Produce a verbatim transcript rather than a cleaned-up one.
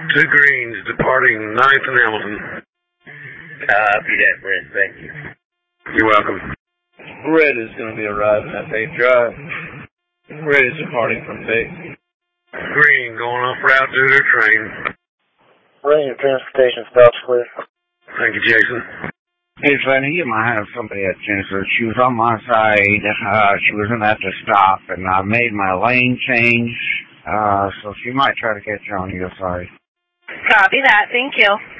Two greens departing ninth and Hamilton. Copy that, Brent. Thank you. You're welcome. Red is going to be arriving at Bay Drive. Red is departing from Bay. Green going off route to their train. Range of transportation stops clear. Thank you, Jason. Hey, Fanny, you might have somebody at Chancellor. She was on my side. Uh, she was going to have to stop, and I made my lane change. Uh, so she might try to catch you on your side. Copy that. Thank you.